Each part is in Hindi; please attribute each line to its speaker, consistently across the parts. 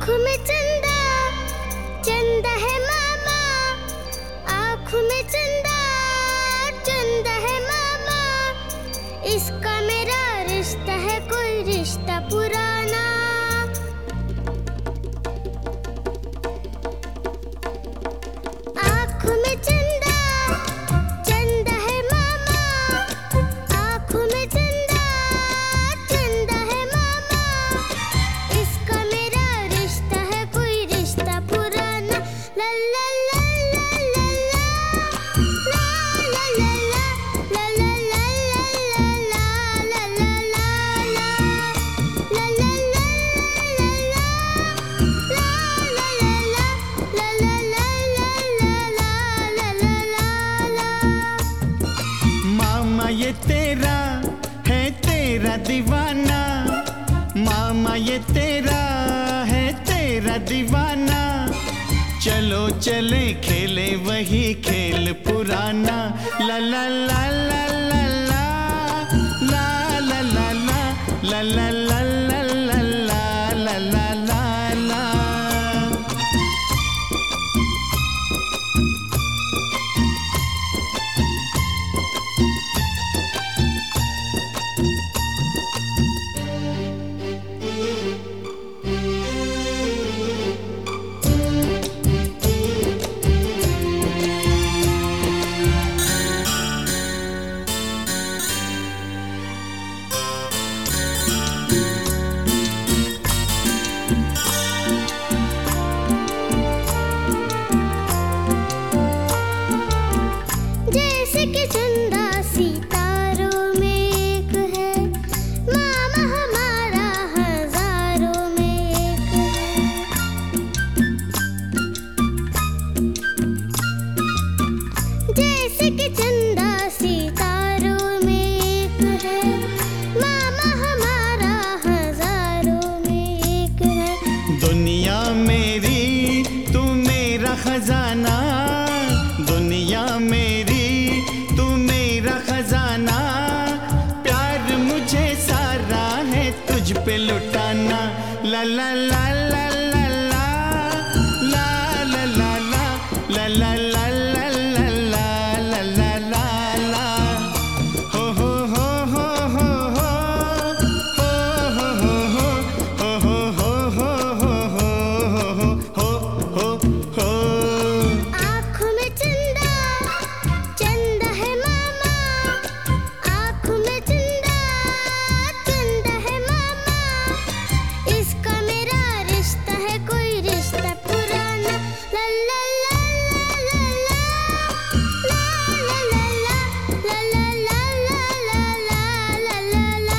Speaker 1: आँखों में चंदा, चंदा है मामा, आँखों में चंदा, चंदा है मामा, इसका मेरा रिश्ता है कोई रिश्ता पुराना। आँखों में चंदा, चंदा है मामा, आँखों में चंदा, चंदा है मामा, इसका मेरा रिश्ता है कोई रिश्ता पुराना। ला ला ला ला ला ला ला ला ला ला ला ला ला ला ला ला
Speaker 2: मामा ये तेरा है तेरा दीवाना, मामा ये तेरा है तेरा दीवाना, चलो चले खेले वही खेल पुराना। ला ला ला ला ला ला ला ला ला ला ला ला ला ला ला ला ला ला।
Speaker 1: जैसे कि चंदा सितारों में एक है, मामा हमारा हजारों में एक है। जैसे कि चंदा सितारों में एक है, मामा हमारा हजारों में एक है।
Speaker 2: दुनिया मेरी तू मेरा खजाना, दुनिया मेरी तू मेरा खजाना, प्यार मुझे सारा है तुझ पे लुटाना। ला ला ला ला ला ला ला ला ला ला ला ला ला ला ला ला ला ला। हो हो हो हो हो हो हो हो हो हो हो हो हो हो।
Speaker 1: आँखों में चंदा, चंदा है मामा, आँखों में चंदा, चंदा है मामा, इसका मेरा रिश्ता है कोई रिश्ता पुराना। ला ला ला ला ला ला ला ला ला ला ला ला ला ला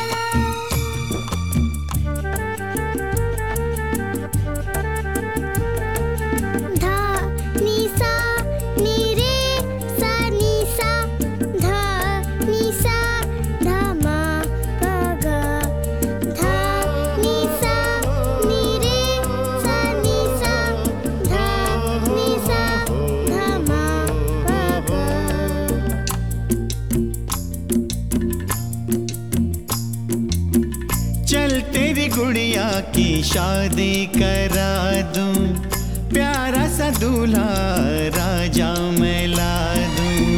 Speaker 1: धा नी सा नी रे सा नी सा, धा नी सा धा मा गा गा, धा नी सा नी रे सा नी सा, धा नी सा धा मा गा गा।
Speaker 2: चल तेरी गुड़िया की शादी करा दूं, प्यारा सा दूल्हा राजा मैं ला दूं।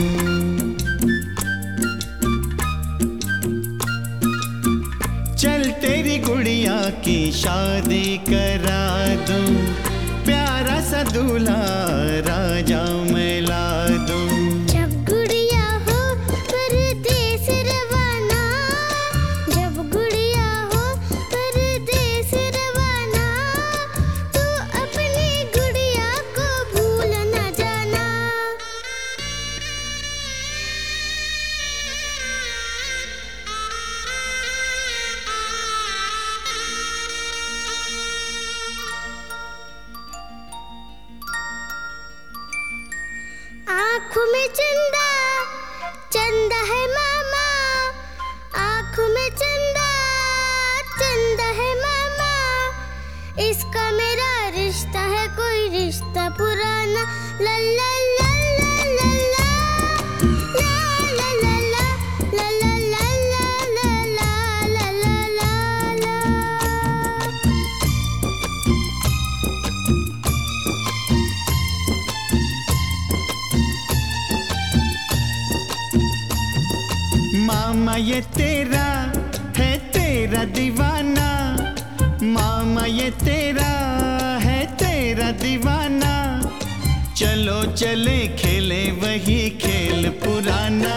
Speaker 2: चल तेरी गुड़िया की शादी करा दूं, प्यारा सा दूल्हा राजा मैं ला दूं।
Speaker 1: जब गुड़िया हो परदेस रवाना, जब गुड़िया हो परदेस रवाना, तो अपनी गुड़िया को भूल न जाना। आँखों में चंदा, चंदा है मामा, आँखों में चंदा, चंदा है मामा, इसका मेरा रिश्ता है कोई रिश्ता पुराना। ला ला ला ला ला ला ला ला ला ला ला ला ला ला ला ला ला ला।
Speaker 2: ये तेरा है तेरा दीवाना, मामा ये तेरा है तेरा दीवाना। चलो चले खेले वही खेल पुराना।